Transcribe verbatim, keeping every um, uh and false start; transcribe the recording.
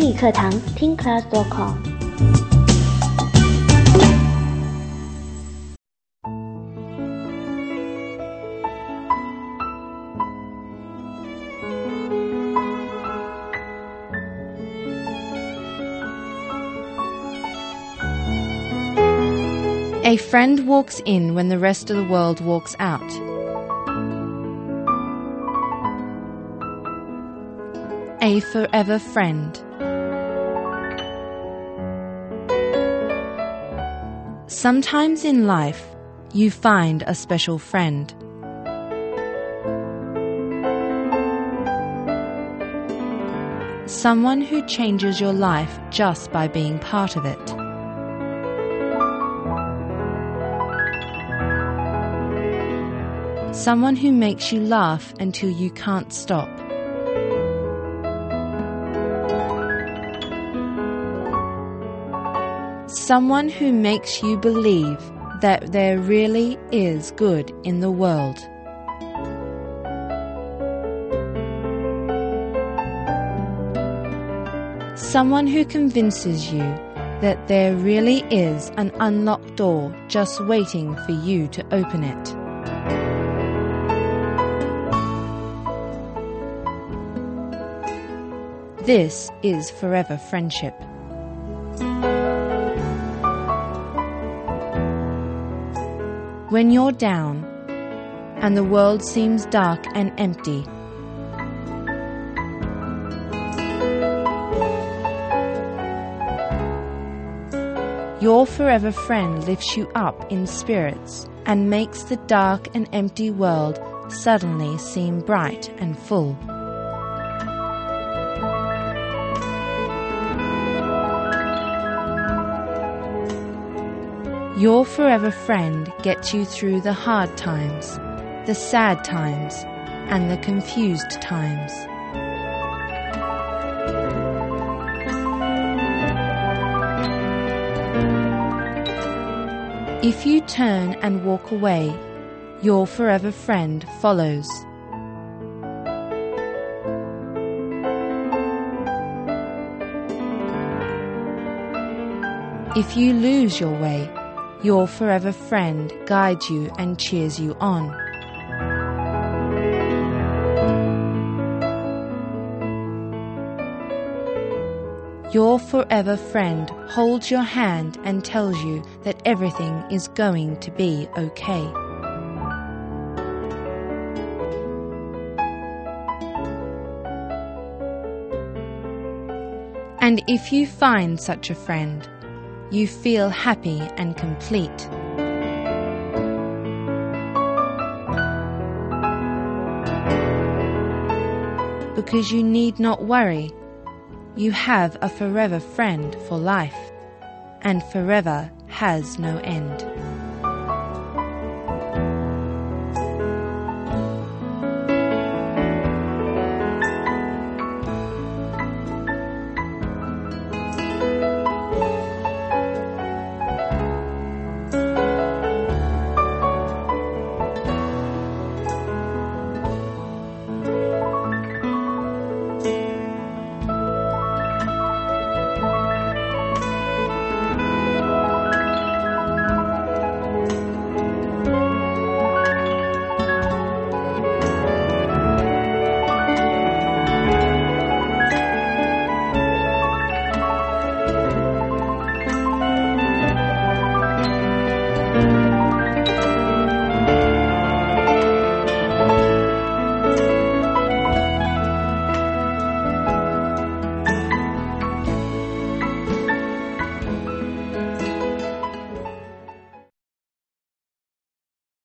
英语课堂听 class dot com。 A friend walks in when the rest of the world walks out. A forever friend. Sometimes in life, you find a special friend. Someone who changes your life just by being part of it. Someone who makes you laugh until you can't stop. Someone who makes you believe that there really is good in the world. Someone who convinces you that there really is an unlocked door just waiting for you to open it. This is forever friendship. When you're down and the world seems dark and empty, your forever friend lifts you up in spirits and makes the dark and empty world suddenly seem bright and full. Your forever friend gets you through the hard times, the sad times, and the confused times. If you turn and walk away, your forever friend follows. If you lose your way, your forever friend guides you and cheers you on. Your forever friend holds your hand and tells you that everything is going to be okay. And if you find such a friend, you feel happy and complete. Because you need not worry. You have a forever friend for life, and forever has no end.